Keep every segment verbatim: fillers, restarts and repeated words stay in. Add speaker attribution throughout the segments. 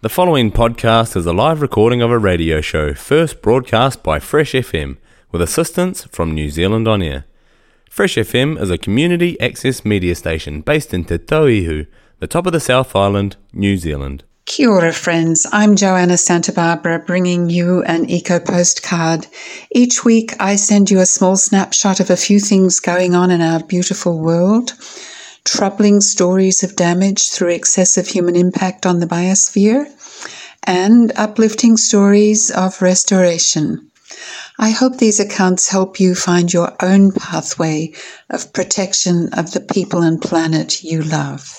Speaker 1: The following podcast is a live recording of a radio show first broadcast by Fresh F M with assistance from New Zealand On Air. Fresh F M is a community access media station based in Te Tauihu, the top of the South Island, New Zealand.
Speaker 2: Kia ora, friends. I'm Joanna Santa Barbara, bringing you an eco postcard. Each week I send you a small snapshot of a few things going on in our beautiful world. Troubling stories of damage through excessive human impact on the biosphere, and uplifting stories of restoration. I hope these accounts help you find your own pathway of protection of the people and planet you love.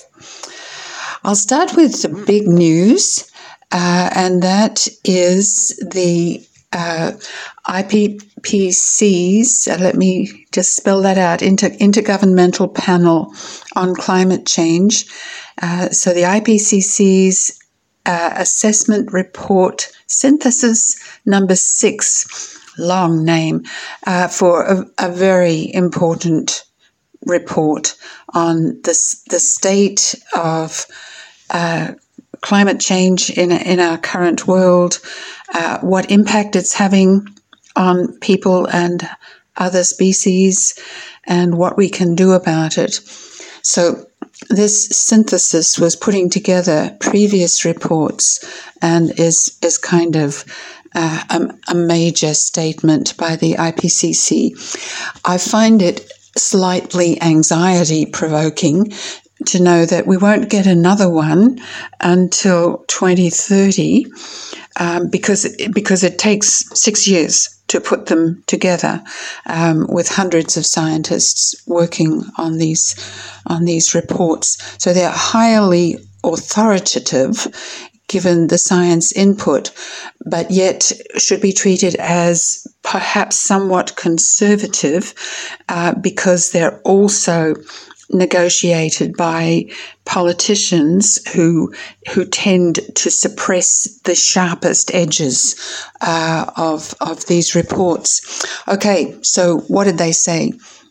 Speaker 2: I'll start with the big news, uh, and that is the uh, I P P C's, uh, let me just spell that out, Inter- Intergovernmental Panel on Climate Change. Uh, so the I P C C's uh, assessment report, synthesis number six, long name, uh, for a, a very important report on the, the state of uh, climate change in, in our current world, uh, what impact it's having on people and other species, and what we can do about it. So this synthesis was putting together previous reports and is is kind of uh, a, a major statement by the I P C C. I find it slightly anxiety-provoking to know that we won't get another one until twenty thirty, um, because because it takes six years to put them together, um, with hundreds of scientists working on these on these reports. So they're highly authoritative, given the science input, but yet should be treated as perhaps somewhat conservative, uh, because they're also negotiated by politicians who who tend to suppress the sharpest edges uh, of of these reports. Okay, so what did they say?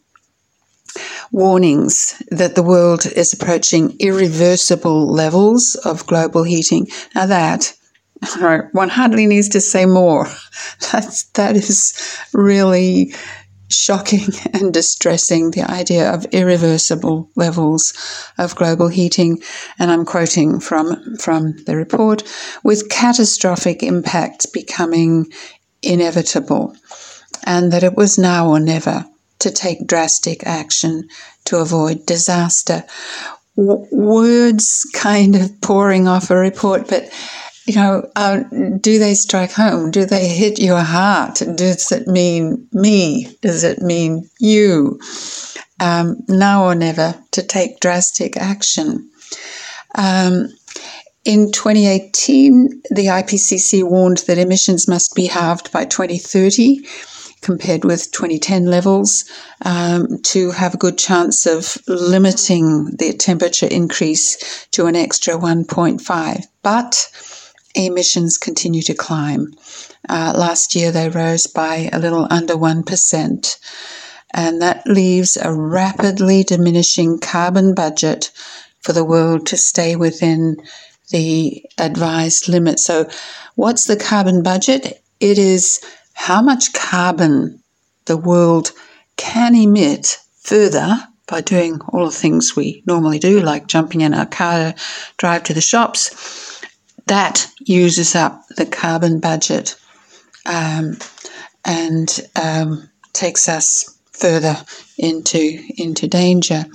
Speaker 2: Warnings that the world is approaching irreversible levels of global heating. Now that, one hardly needs to say more. That's, that is really shocking and distressing, the idea of irreversible levels of global heating. And I'm quoting from, from the report, with catastrophic impacts becoming inevitable, and that it was now or never to take drastic action to avoid disaster. W- words kind of pouring off a report, but you know, uh, do they strike home? Do they hit your heart? Does it mean me? Does it mean you? Um, now or never to take drastic action. Um, in twenty eighteen, the I P C C warned that emissions must be halved by twenty thirty, compared with twenty ten levels, um, to have a good chance of limiting the temperature increase to an extra one point five. But emissions continue to climb. Uh, last year they rose by a little under one percent, and that leaves a rapidly diminishing carbon budget for the world to stay within the advised limit. So what's the carbon budget? It is how much carbon the world can emit further by doing all the things we normally do, like jumping in our car, drive to the shops. That uses up the carbon budget, um, and um, takes us further into into danger.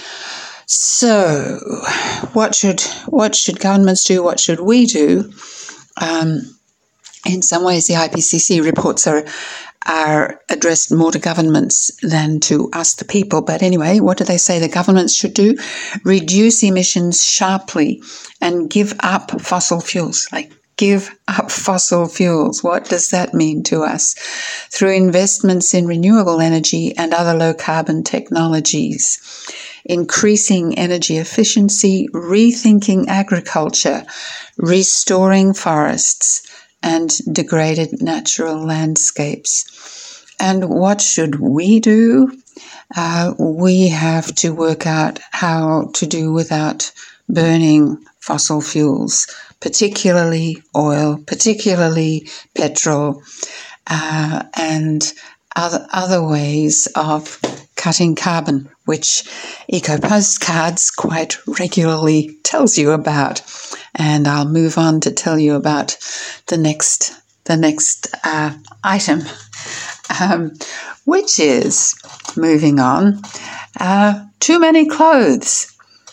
Speaker 2: So, what should what should governments do? What should we do? Um, in some ways, the I P C C reports are are addressed more to governments than to us, the people. But anyway, what do they say the governments should do? Reduce emissions sharply and give up fossil fuels. Like, give up fossil fuels. What does that mean to us? Through investments in renewable energy and other low-carbon technologies. Increasing energy efficiency, rethinking agriculture, restoring forests, and degraded natural landscapes. And what should we do? Uh, we have to work out how to do without burning fossil fuels, particularly oil, particularly petrol, uh, and other, other ways of cutting carbon, which Eco Postcards quite regularly tells you about. And I'll move on to tell you about the next the next uh, item, um, which is, moving on, uh, too many clothes.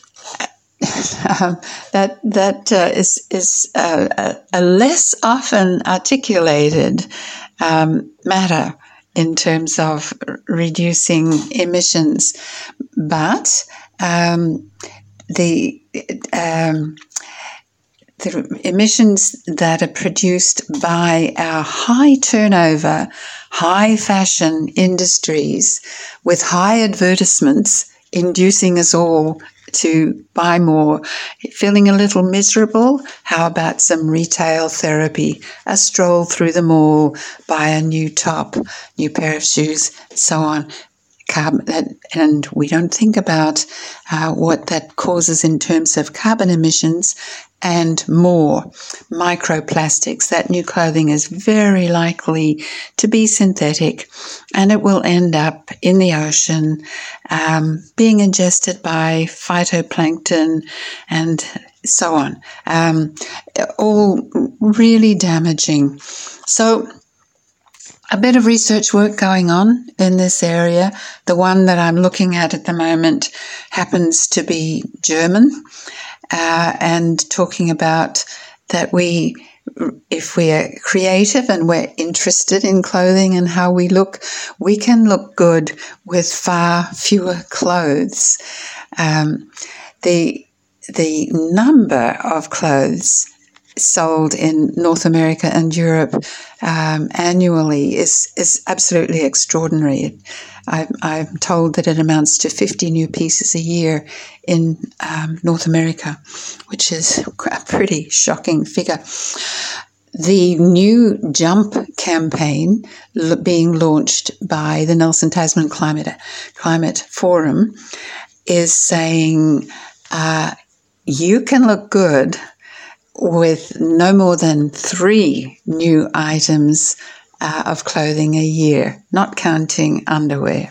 Speaker 2: um, that that uh, is is uh, a, a less often articulated um, matter in terms of reducing emissions, but um, the um, the emissions that are produced by our high turnover, high fashion industries with high advertisements inducing us all to buy more, feeling a little miserable? How about some retail therapy? A stroll through the mall, buy a new top, new pair of shoes, so on. Carbon, and we don't think about uh, what that causes in terms of carbon emissions and more. Microplastics. That new clothing is very likely to be synthetic, and it will end up in the ocean, um, being ingested by phytoplankton and so on. Um, all really damaging. So a bit of research work going on in this area. The one that I'm looking at at the moment happens to be German, uh, and talking about that we, if we are creative and we're interested in clothing and how we look, we can look good with far fewer clothes. Um, the the number of clothes sold in North America and Europe um, annually is is absolutely extraordinary. I, I'm told that it amounts to fifty new pieces a year in um, North America, which is a pretty shocking figure. The new Jump campaign l- being launched by the Nelson Tasman Climate, Climate Forum is saying uh, you can look good with no more than three new items uh, of clothing a year, not counting underwear,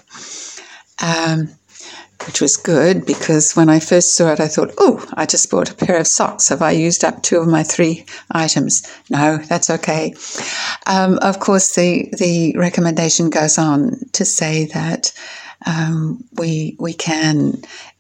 Speaker 2: um, which was good because when I first saw it, I thought, oh, I just bought a pair of socks. Have I used up two of my three items? No, that's okay. Um, of course, the, the recommendation goes on to say that um, we we can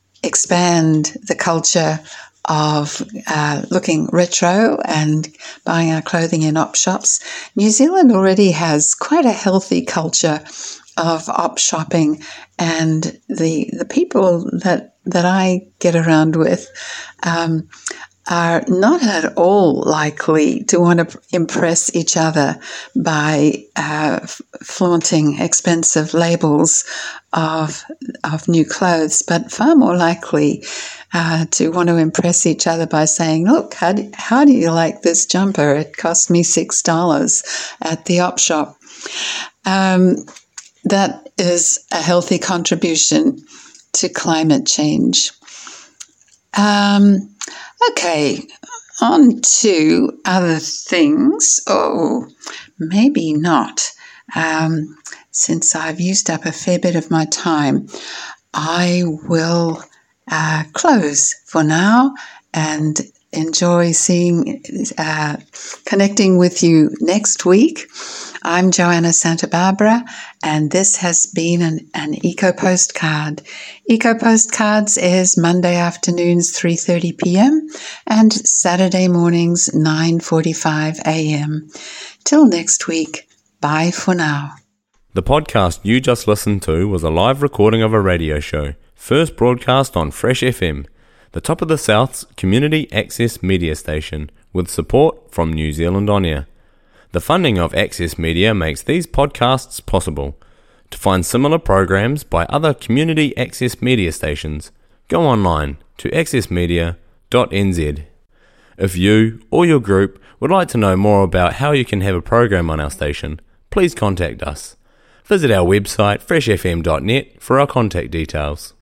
Speaker 2: expand the culture of uh, looking retro and buying our clothing in op shops. New Zealand already has quite a healthy culture of op shopping, and the the people that that I get around with um, are not at all likely to want to impress each other by uh, flaunting expensive labels of of new clothes, but far more likely uh, to want to impress each other by saying, look, how do, how do you like this jumper? It cost me six dollars at the op shop. Um, that is a healthy contribution to climate change. Um, okay, on to other things. Oh, maybe not. Um, since I've used up a fair bit of my time, I will uh, close for now and enjoy seeing, uh, connecting with you next week. I'm Joanna Santa Barbara, and this has been an, an Eco Postcard. Eco Postcards airs Monday afternoons three thirty p.m. and Saturday mornings nine forty-five a.m. Till next week, bye for now.
Speaker 1: The podcast you just listened to was a live recording of a radio show, first broadcast on Fresh F M, the top of the South's community access media station, with support from New Zealand On Air. The funding of Access Media makes these podcasts possible. To find similar programs by other community access media stations, go online to access media dot n z. If you or your group would like to know more about how you can have a program on our station, please contact us. Visit our website fresh f m dot net for our contact details.